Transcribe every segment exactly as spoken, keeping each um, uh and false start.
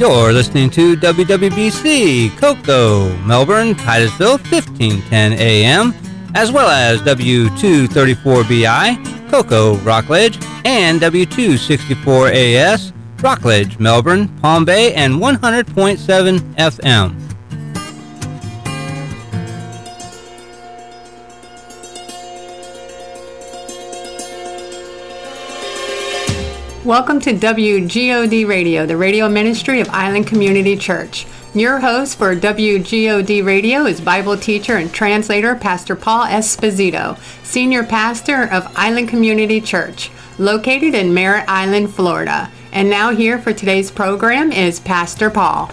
You're listening to W W B C, Cocoa, Melbourne, Titusville, fifteen ten A M, as well as W two thirty-four B I, Cocoa, Rockledge, and W two sixty-four A S, Rockledge, Melbourne, Palm Bay, and one hundred point seven F M. Welcome to W G O D Radio, the radio ministry of Island Community Church. Your host for W G O D Radio is Bible teacher and translator Pastor Paul Esposito, senior pastor of Island Community Church, located in Merritt Island, Florida. And now here for today's program is Pastor Paul.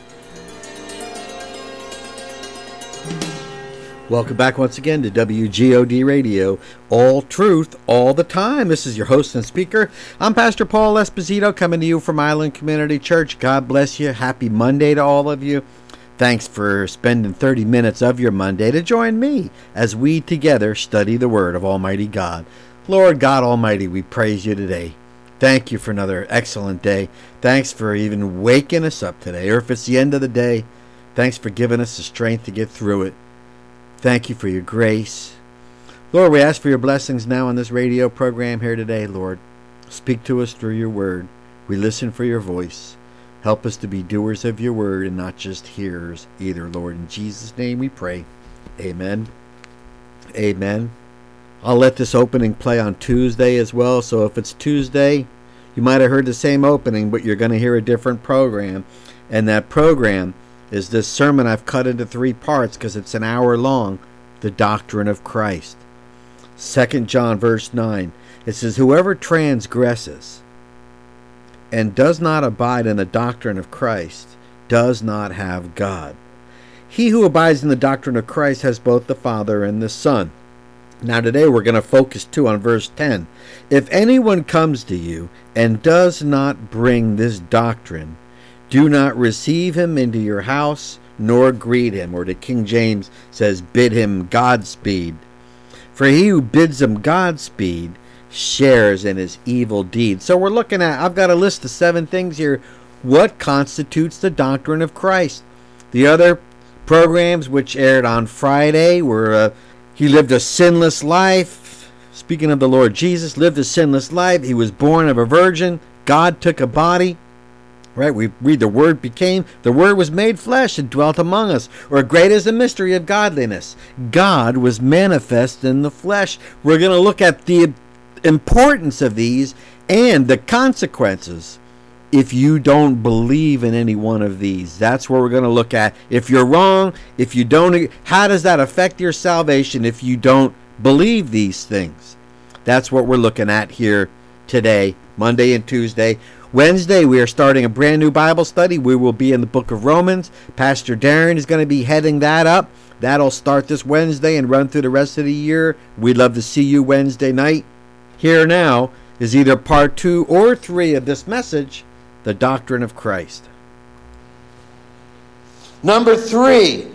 Welcome back once again to W G O D Radio, all truth, all the time. This is your host and speaker. I'm Pastor Paul Esposito, coming to you from Island Community Church. God bless you. Happy Monday to all of you. Thanks for spending thirty minutes of your Monday to join me as we together study the Word of Almighty God. Lord God Almighty, we praise you today. Thank you for another excellent day. Thanks for even waking us up today. Or if it's the end of the day, thanks for giving us the strength to get through it. Thank you for your grace. Lord, we ask for your blessings now on this radio program here today, Lord. Speak to us through your word. We listen for your voice. Help us to be doers of your word and not just hearers either, Lord. In Jesus' name we pray. Amen. Amen. I'll let this opening play on Tuesday as well, so if it's Tuesday, you might have heard the same opening, but you're going to hear a different program. And that program is this sermon I've cut into three parts because it's an hour long, the doctrine of Christ. Second John verse nine, it says, whoever transgresses and does not abide in the doctrine of Christ does not have God. He who abides in the doctrine of Christ has both the Father and the Son. Now today we're going to focus too on verse ten. If anyone comes to you and does not bring this doctrine, do not receive him into your house, nor greet him. Or the King James says, bid him Godspeed. For he who bids him Godspeed shares in his evil deeds. So we're looking at, I've got a list of seven things here. What constitutes the doctrine of Christ? The other programs which aired on Friday were, uh, he lived a sinless life. Speaking of the Lord Jesus, lived a sinless life. He was born of a virgin. God took a body. Right, we read the Word became, the Word was made flesh and dwelt among us. Or great is the mystery of godliness. God was manifest in the flesh. We're going to look at the importance of these and the consequences if you don't believe in any one of these. That's what we're going to look at. If you're wrong, if you don't, how does that affect your salvation if you don't believe these things? That's what we're looking at here today, Monday and Tuesday. Wednesday, we are starting a brand new Bible study. We will be in the book of Romans. Pastor Darren is going to be heading that up. That'll start this Wednesday and run through the rest of the year. We'd love to see you Wednesday night. Here now is either part two or three of this message, the doctrine of Christ. Number three,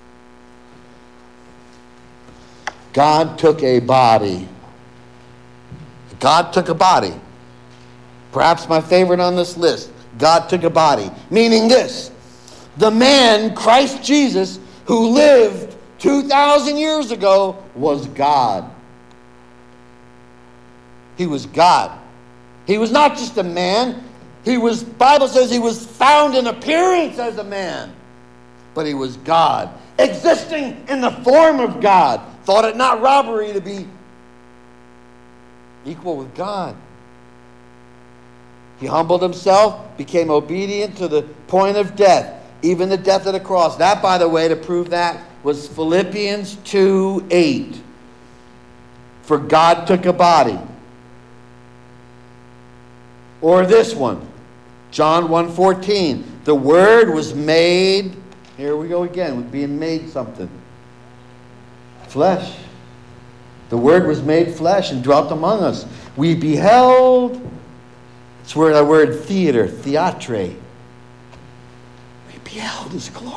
God took a body. God took a body. Perhaps my favorite on this list, God took a body. Meaning this, the man, Christ Jesus, who lived two thousand years ago, was God. He was God. He was not just a man. He was, Bible says he was found in appearance as a man. But he was God, existing in the form of God. Thought it not robbery to be equal with God. He humbled himself, became obedient to the point of death, even the death of the cross. That, by the way, to prove that, was Philippians two eight. For God took a body. Or this one, John one fourteen. The Word was made, here we go again, with being made something. Flesh. The Word was made flesh and dwelt among us. We beheld. It's where the word theater, theatre. We beheld his glory.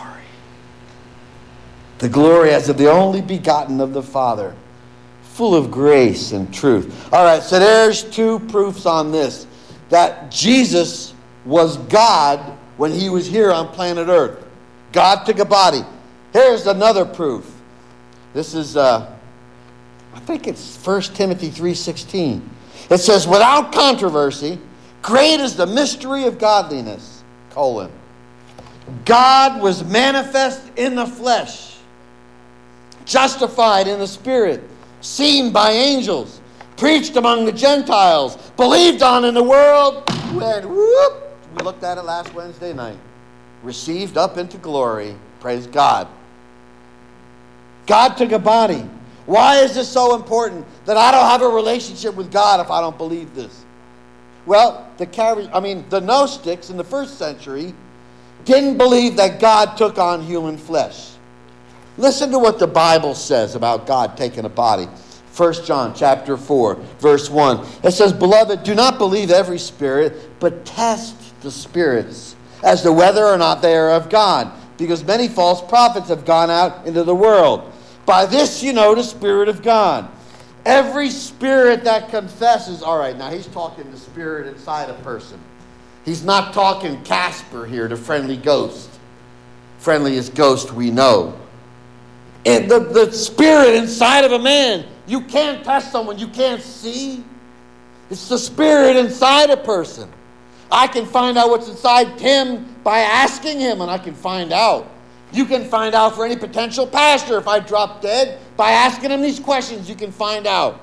The glory as of the only begotten of the Father, full of grace and truth. All right, so there's two proofs on this. That Jesus was God when he was here on planet Earth. God took a body. Here's another proof. This is, uh, I think it's First Timothy three sixteen. It says, without controversy, great is the mystery of godliness, colon. God was manifest in the flesh, justified in the spirit, seen by angels, preached among the Gentiles, believed on in the world, and whoop, we looked at it last Wednesday night, received up into glory. Praise God. God took a body. Why is this so important that I don't have a relationship with God if I don't believe this? Well, the I mean the Gnostics in the first century didn't believe that God took on human flesh. Listen to what the Bible says about God taking a body. First John chapter four, verse one. It says, beloved, do not believe every spirit, but test the spirits as to whether or not they are of God, because many false prophets have gone out into the world. By this you know the Spirit of God. Every spirit that confesses, all right, now he's talking the spirit inside a person. He's not talking Casper here, the friendly ghost. Friendliest ghost we know. And the, the spirit inside of a man, you can't test someone you can't see. It's the spirit inside a person. I can find out what's inside Tim by asking him, and I can find out. You can find out for any potential pastor if I drop dead. By asking him these questions, you can find out.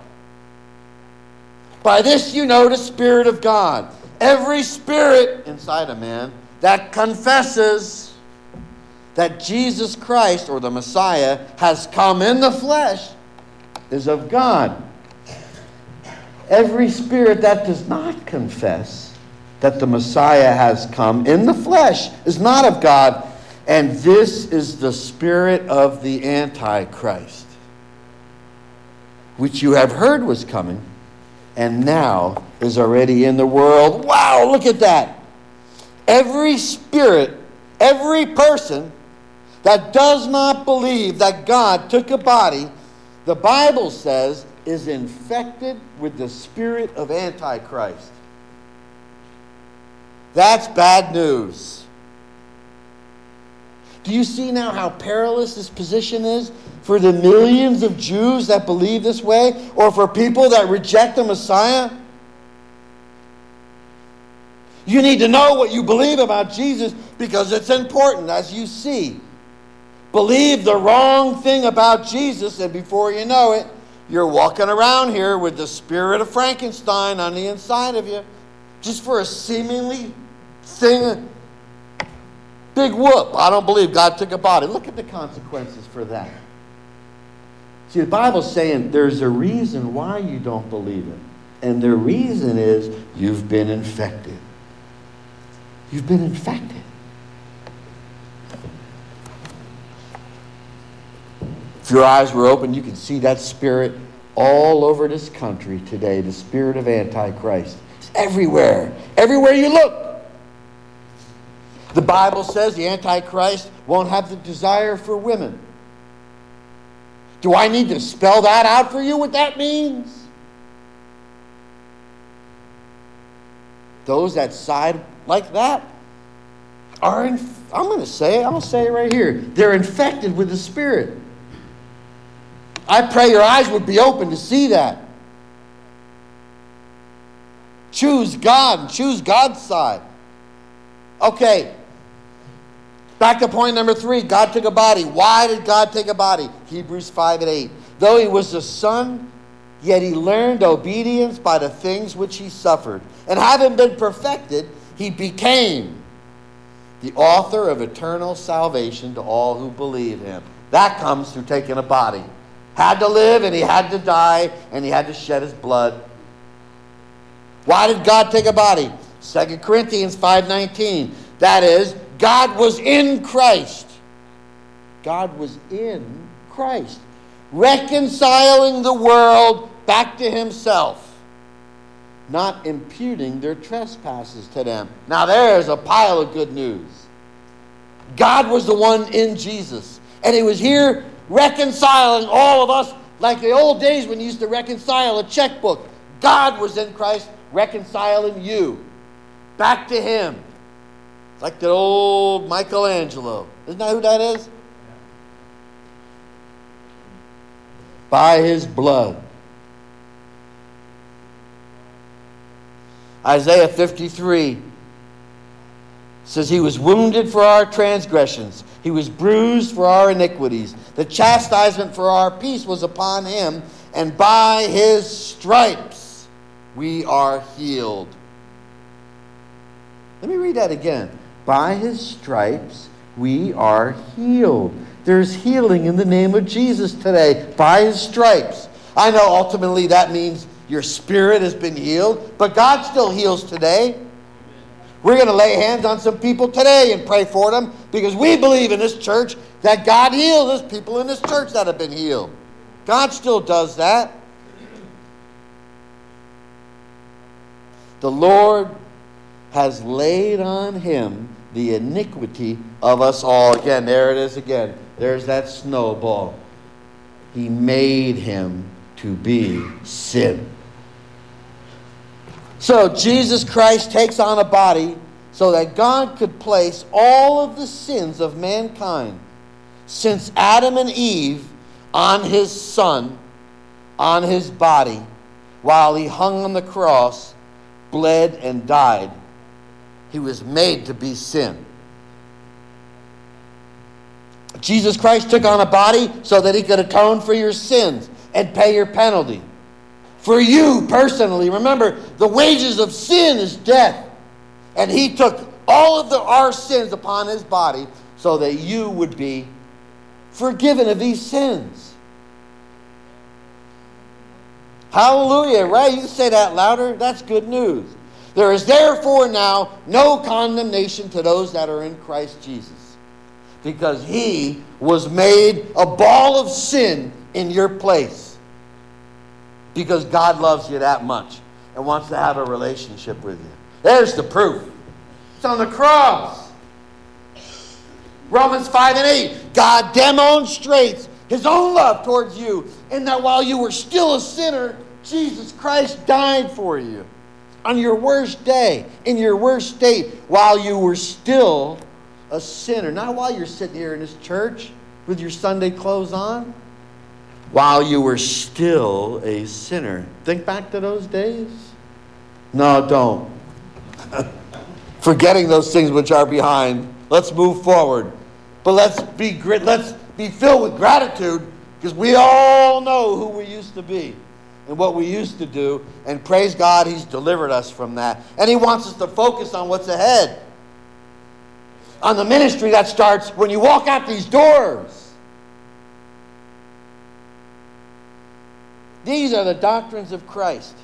By this you know the Spirit of God. Every spirit inside a man that confesses that Jesus Christ, or the Messiah, has come in the flesh is of God. Every spirit that does not confess that the Messiah has come in the flesh is not of God. And this is the spirit of the Antichrist, which you have heard was coming, and now is already in the world. Wow, look at that. Every spirit, every person that does not believe that God took a body, the Bible says, is infected with the spirit of Antichrist. That's bad news. Do you see now how perilous this position is for the millions of Jews that believe this way, or for people that reject the Messiah? You need to know what you believe about Jesus because it's important, as you see. Believe the wrong thing about Jesus, and before you know it, you're walking around here with the spirit of Frankenstein on the inside of you, just for a seemingly thing. Big whoop. I don't believe God took a body. Look at the consequences for that. See, the Bible's saying there's a reason why you don't believe it. And the reason is you've been infected. You've been infected. If your eyes were open, you can see that spirit all over this country today. The spirit of Antichrist. It's everywhere. Everywhere you look. The Bible says the Antichrist won't have the desire for women. Do I need to spell that out for you, what that means? Those that side like that are, in, I'm going to say it, I'll say it right here. They're infected with the Spirit. I pray your eyes would be open to see that. Choose God and choose God's side. Okay. Back to point number three. God took a body. Why did God take a body? Hebrews five and eight. Though he was the Son, yet he learned obedience by the things which he suffered. And having been perfected, he became the author of eternal salvation to all who believe him. That comes through taking a body. Had to live and he had to die and he had to shed his blood. Why did God take a body? Second Corinthians five nineteen. That is, God was in Christ. God was in Christ. Reconciling the world back to himself. Not imputing their trespasses to them. Now there's a pile of good news. God was the one in Jesus. And he was here reconciling all of us like the old days when you used to reconcile a checkbook. God was in Christ reconciling you back to him. Like the old Michelangelo. Isn't that who that is? By his blood. Isaiah fifty-three says he was wounded for our transgressions. He was bruised for our iniquities. The chastisement for our peace was upon him, and by his stripes we are healed. Let me read that again. By his stripes we are healed. There's healing in the name of Jesus today. By his stripes. I know ultimately that means your spirit has been healed, but God still heals today. We're going to lay hands on some people today and pray for them because we believe in this church that God healed. There's people in this church that have been healed. God still does that. The Lord has laid on him the iniquity of us all. Again, there it is again. There's that snowball. He made him to be sin. So Jesus Christ takes on a body so that God could place all of the sins of mankind since Adam and Eve on his son, on his body, while he hung on the cross, bled and died. He was made to be sin. Jesus Christ took on a body so that he could atone for your sins and pay your penalty. For you personally, remember, the wages of sin is death. And he took all of the, our sins upon his body so that you would be forgiven of these sins. Hallelujah, right? You can say that louder. That's good news. There is therefore now no condemnation to those that are in Christ Jesus, because he was made a ball of sin in your place. Because God loves you that much and wants to have a relationship with you. There's the proof. It's on the cross. Romans five and eight. God demonstrates his own love towards you in that while you were still a sinner, Jesus Christ died for you. On your worst day, in your worst state, while you were still a sinner. Not while you're sitting here in this church with your Sunday clothes on. While you were still a sinner. Think back to those days? No, don't. Forgetting those things which are behind. Let's move forward. But let's be grit. Let's be filled with gratitude, because we all know who we used to be and what we used to do. And praise God, he's delivered us from that. And he wants us to focus on what's ahead. On the ministry that starts when you walk out these doors. These are the doctrines of Christ.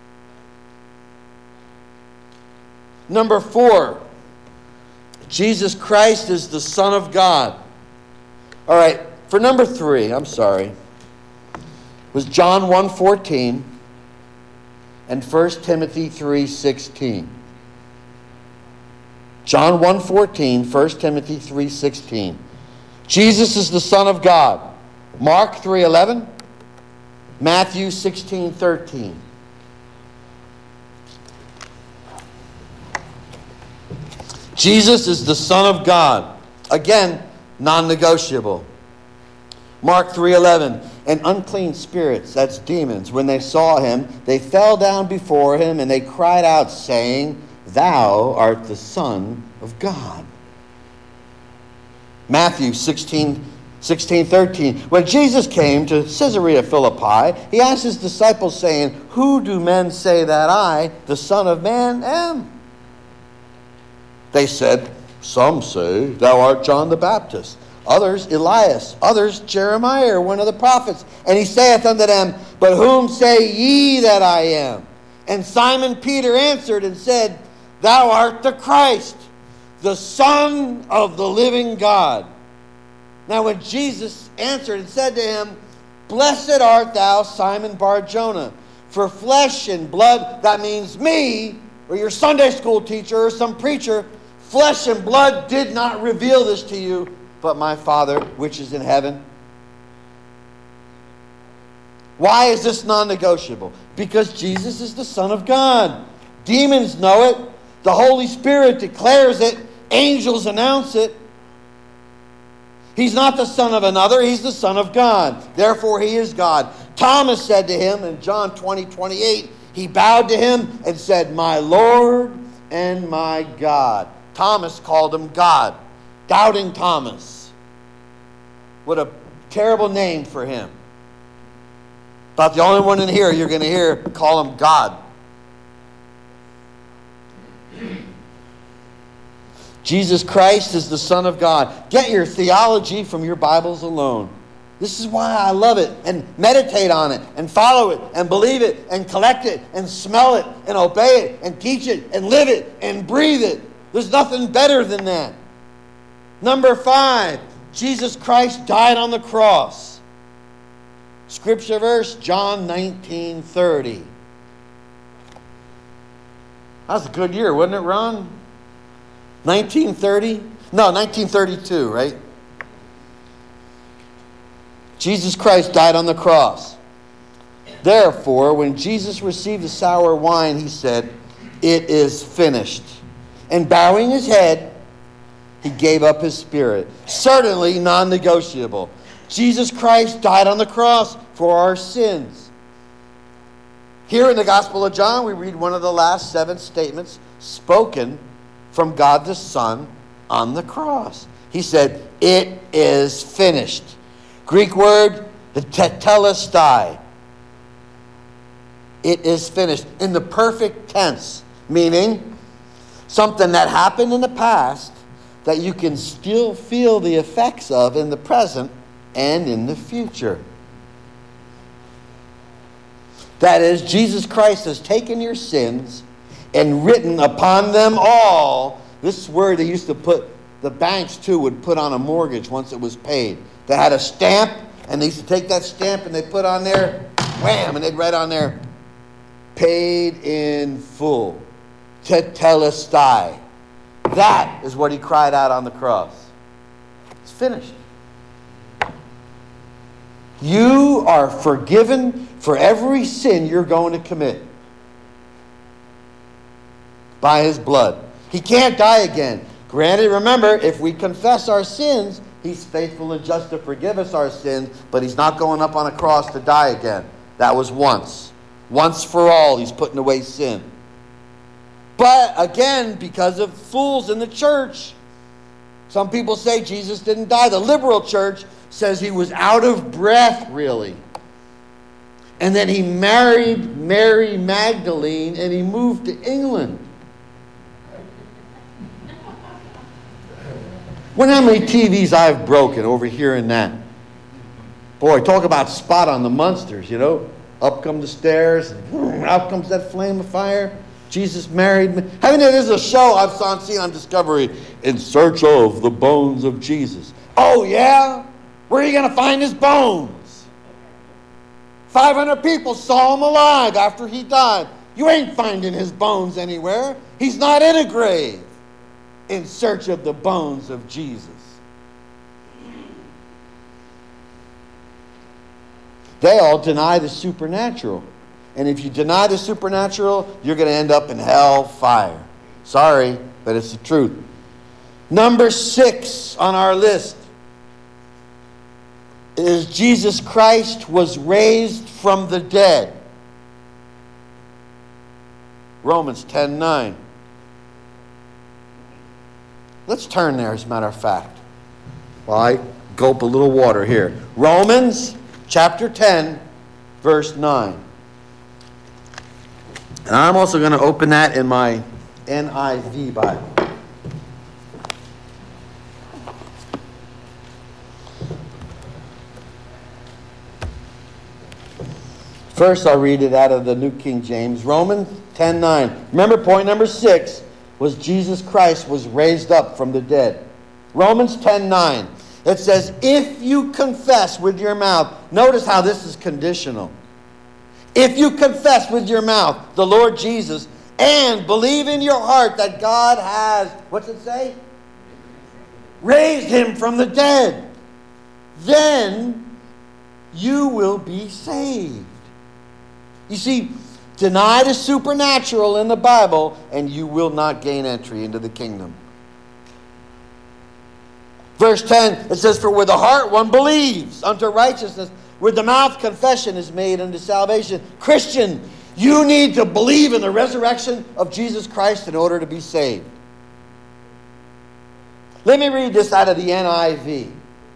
Number four, Jesus Christ is the Son of God. All right, for number three, I'm sorry, was John one fourteen and First Timothy three sixteen. John one fourteen, First Timothy three sixteen. Jesus is the Son of God. Mark three eleven. Matthew sixteen thirteen. Jesus is the Son of God. Again, non-negotiable. Mark three eleven. And unclean spirits, that's demons, when they saw him, they fell down before him and they cried out, saying, Thou art the Son of God. Matthew sixteen thirteen. When Jesus came to Caesarea Philippi, he asked his disciples, saying, Who do men say that I, the Son of Man, am? They said, Some say, Thou art John the Baptist. Others, Elias. Others, Jeremiah, one of the prophets. And he saith unto them, But whom say ye that I am? And Simon Peter answered and said, Thou art the Christ, the Son of the living God. Now when Jesus answered and said to him, Blessed art thou, Simon Bar-Jonah, for flesh and blood, that means me, or your Sunday school teacher, or some preacher, flesh and blood did not reveal this to you, but my Father which is in heaven. Why is this non-negotiable? Because Jesus is the Son of God. Demons know it. The Holy Spirit declares it. Angels announce it. He's not the son of another. He's the son of God. Therefore, he is God. Thomas said to him in John twenty, twenty-eight, he bowed to him and said, my Lord and my God. Thomas called him God. Doubting Thomas. What a terrible name for him. About the only one in here you're going to hear call him God. Jesus Christ is the Son of God. Get your theology from your Bibles alone. This is why I love it, and meditate on it, and follow it, and believe it, and collect it, and smell it, and obey it, and teach it, and live it, and breathe it. There's nothing better than that. Number five, Jesus Christ died on the cross. Scripture verse, John nineteen thirty. That was a good year, wasn't it, Ron? nineteen thirty? No, nineteen thirty-two, right? Jesus Christ died on the cross. Therefore, when Jesus received the sour wine, he said, it is finished. And bowing his head, he gave up his spirit. Certainly non-negotiable. Jesus Christ died on the cross for our sins. Here in the Gospel of John, we read one of the last seven statements spoken from God the Son on the cross. He said, it is finished. Greek word, the tetelestai. It is finished. In the perfect tense, meaning something that happened in the past that you can still feel the effects of in the present and in the future. That is, Jesus Christ has taken your sins and written upon them all. This word they used to put, the banks too would put on a mortgage once it was paid. They had a stamp, and they used to take that stamp and they put on there, wham, and they'd write on there, paid in full. Tetelestai. That is what he cried out on the cross. It's finished. You are forgiven for every sin you're going to commit by his blood. He can't die again. Granted, remember, if we confess our sins, he's faithful and just to forgive us our sins, but he's not going up on a cross to die again. That was once. Once for all, he's putting away sin. But again, because of fools in the church, some people say Jesus didn't die. The liberal church says he was out of breath, really. And then he married Mary Magdalene and he moved to England. Wonder how many T Vs I've broken over hearing that. Boy, talk about spot on the Munsters, you know. Up come the stairs, and out comes that flame of fire. Jesus married me. Haven't there? There's a show I've seen on Discovery, In Search of the Bones of Jesus. Oh, yeah? Where are you going to find his bones? five hundred people saw him alive after he died. You ain't finding his bones anywhere. He's not in a grave. In search of the bones of Jesus. They all deny the supernatural. And if you deny the supernatural, you're going to end up in hell fire. Sorry, but it's the truth. Number six on our list is Jesus Christ was raised from the dead. Romans ten nine. Let's turn there, as a matter of fact. Well, I gulp a little water here. Romans chapter ten, verse nine. And I'm also going to open that in my N I V Bible. First, I'll read it out of the New King James. Romans ten nine. Remember, point number six was Jesus Christ was raised up from the dead. Romans ten nine. It says, if you confess with your mouth. Notice how this is conditional. If you confess with your mouth the Lord Jesus and believe in your heart that God has, what's it say? Raised him from the dead. Then you will be saved. You see, deny the supernatural in the Bible and you will not gain entry into the kingdom. Verse ten, it says, for with the heart one believes unto righteousness, with the mouth confession is made unto salvation. Christian, you need to believe in the resurrection of Jesus Christ in order to be saved. Let me read this out of the N I V.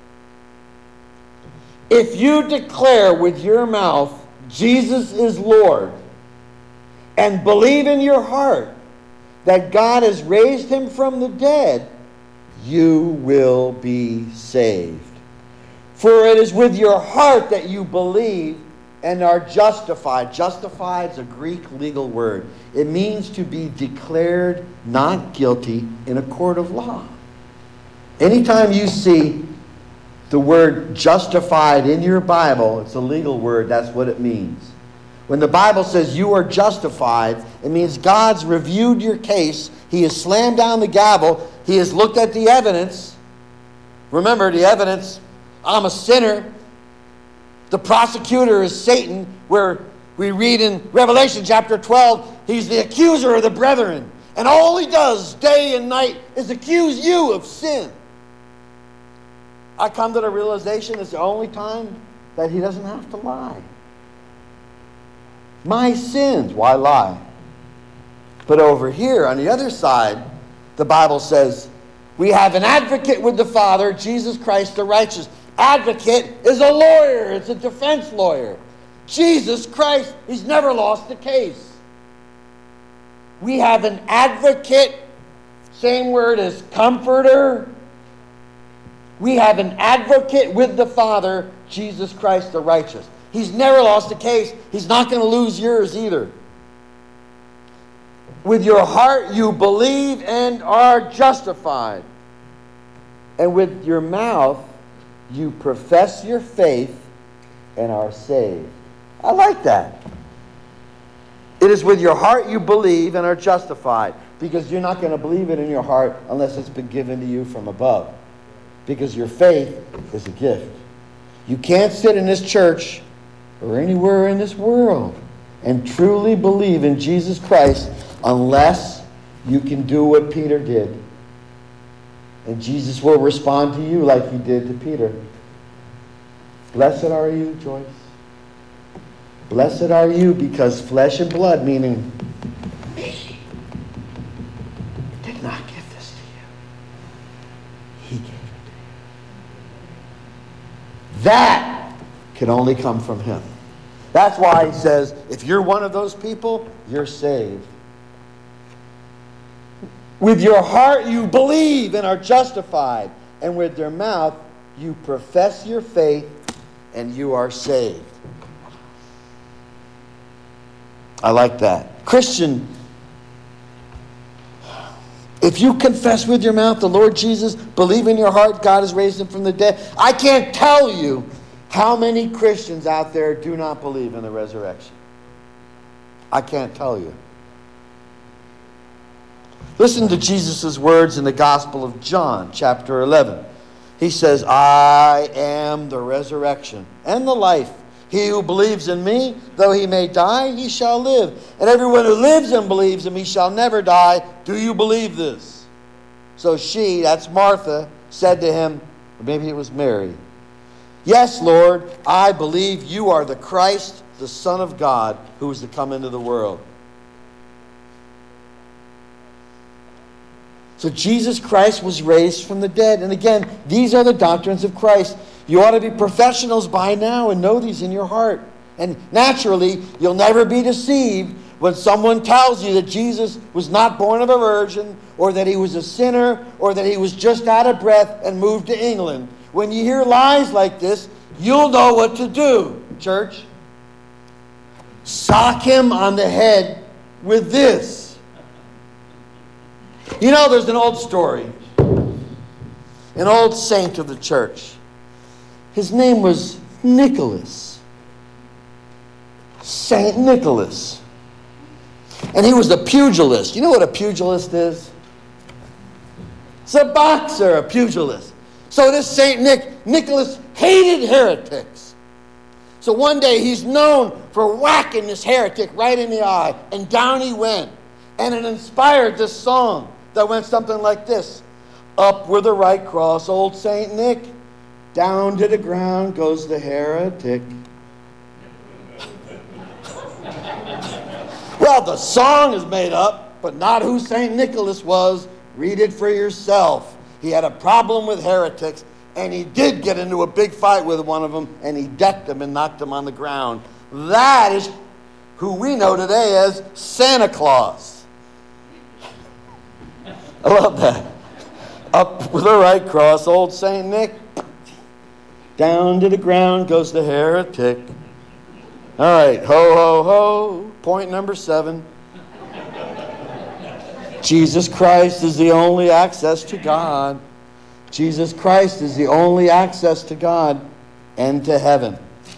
If you declare with your mouth Jesus is Lord, and believe in your heart that God has raised him from the dead, you will be saved. For it is with your heart that you believe and are justified. Justified is a Greek legal word. It means to be declared not guilty in a court of law. Anytime you see the word justified in your Bible, it's a legal word, that's what it means. When the Bible says you are justified, it means God's reviewed your case. He has slammed down the gavel. He has looked at the evidence. Remember, the evidence, I'm a sinner. The prosecutor is Satan, where we read in Revelation chapter twelve, he's the accuser of the brethren. And all he does day and night is accuse you of sin. I come to the realization it's the only time that he doesn't have to lie. My sins, why lie? But over here, on the other side, the Bible says, we have an advocate with the Father, Jesus Christ the righteous. Advocate is a lawyer. It's a defense lawyer. Jesus Christ, he's never lost a case. We have an advocate, same word as comforter. We have an advocate with the Father, Jesus Christ the righteous. He's never lost a case. He's not going to lose yours either. With your heart you believe and are justified. And with your mouth you profess your faith and are saved. I like that. It is with your heart you believe and are justified. Because you're not going to believe it in your heart unless it's been given to you from above. Because your faith is a gift. You can't sit in this church or anywhere in this world and truly believe in Jesus Christ unless you can do what Peter did. And Jesus will respond to you like he did to Peter. Blessed are you, Joyce. Blessed are you because flesh and blood, meaning me, did not give this to you. He gave it to you. That can only come from him. That's why he says, if you're one of those people, you're saved. With your heart you believe and are justified, and with your mouth you profess your faith and you are saved. I like that. Christian, if you confess with your mouth the Lord Jesus, believe in your heart God has raised him from the dead, I can't tell you how many Christians out there do not believe in the resurrection. I can't tell you. Listen to Jesus' words in the Gospel of John, chapter eleven. He says, I am the resurrection and the life. He who believes in me, though he may die, he shall live. And everyone who lives and believes in me shall never die. Do you believe this? So she, that's Martha, said to him, or maybe it was Mary, yes, Lord, I believe you are the Christ, the Son of God, who is to come into the world. So Jesus Christ was raised from the dead. And again, these are the doctrines of Christ. You ought to be professionals by now and know these in your heart. And naturally, you'll never be deceived when someone tells you that Jesus was not born of a virgin, or that he was a sinner, or that he was just out of breath and moved to England. When you hear lies like this, you'll know what to do, church. Sock him on the head with this. You know, there's an old story. An old saint of the church. His name was Nicholas. Saint Nicholas. And he was a pugilist. You know what a pugilist is? It's a boxer, a pugilist. So this Saint Nick, Nicholas hated heretics. So one day he's known for whacking this heretic right in the eye. And down he went. And it inspired this song that went something like this. Up with the right cross, old Saint Nick. Down to the ground goes the heretic. Well, the song is made up, but not who Saint Nicholas was. Read it for yourself. He had a problem with heretics, and he did get into a big fight with one of them, and he decked him and knocked him on the ground. That is who we know today as Santa Claus. I love that. Up with the right cross, old Saint Nick. Down to the ground goes the heretic. All right, ho, ho, ho. Point number seven. Jesus Christ is the only access to God. Jesus Christ is the only access to God and to heaven.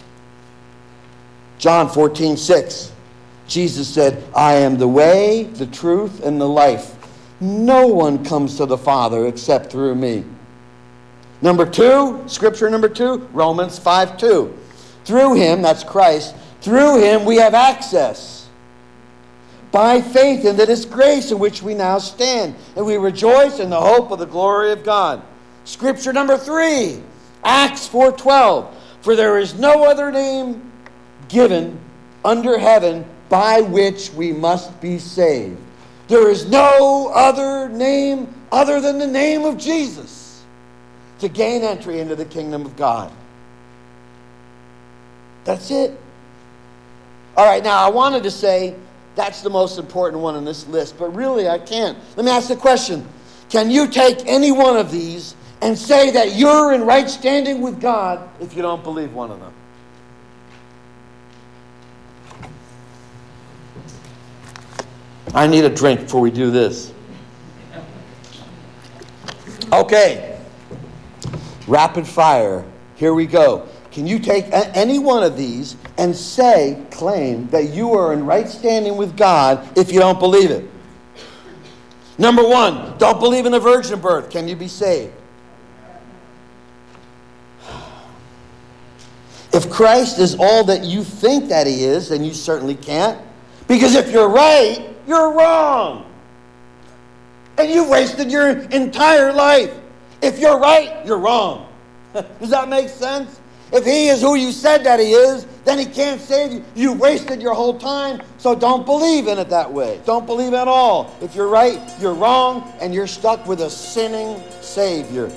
John fourteen six. Jesus said, I am the way, the truth, and the life. No one comes to the Father except through me. Number two, scripture number two, Romans five two. Through him, that's Christ, through him we have access by faith into this grace in which we now stand. And we rejoice in the hope of the glory of God. Scripture number three, Acts four twelve. For there is no other name given under heaven by which we must be saved. There is no other name other than the name of Jesus to gain entry into the kingdom of God. That's it. All right, now I wanted to say that's the most important one on this list, but really I can't. Let me ask the question. Can you take any one of these and say that you're in right standing with God if you don't believe one of them? I need a drink before we do this. Okay. Rapid fire. Here we go. Can you take a- any one of these and say, claim that you are in right standing with God if you don't believe it? Number one, don't believe in the virgin birth. Can you be saved? If Christ is all that you think that he is, then you certainly can't. Because if you're right, you're wrong. And you wasted your entire life. If you're right, you're wrong. Does that make sense? If he is who you said that he is, then he can't save you. You wasted your whole time, so don't believe in it that way. Don't believe at all. If you're right, you're wrong, and you're stuck with a sinning Savior.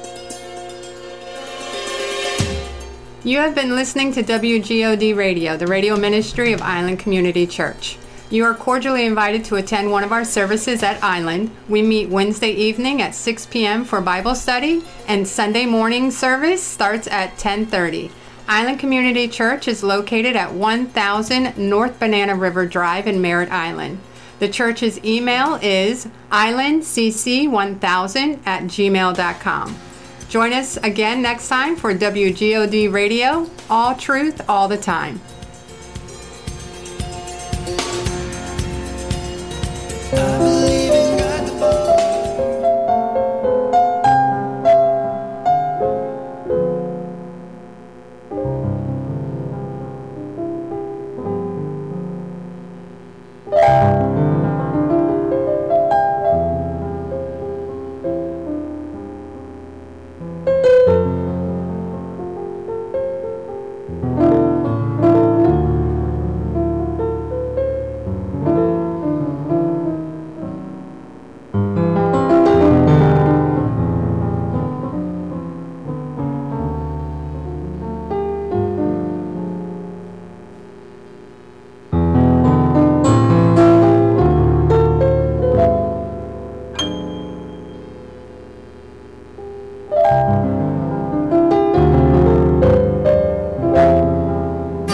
You have been listening to W G O D Radio, the radio ministry of Island Community Church. You are cordially invited to attend one of our services at Island. We meet Wednesday evening at six p.m. for Bible study, and Sunday morning service starts at ten thirty. Island Community Church is located at one thousand North Banana River Drive in Merritt Island. The church's email is island c c one thousand at gmail dot com. Join us again next time for W G O D Radio, all truth, all the time.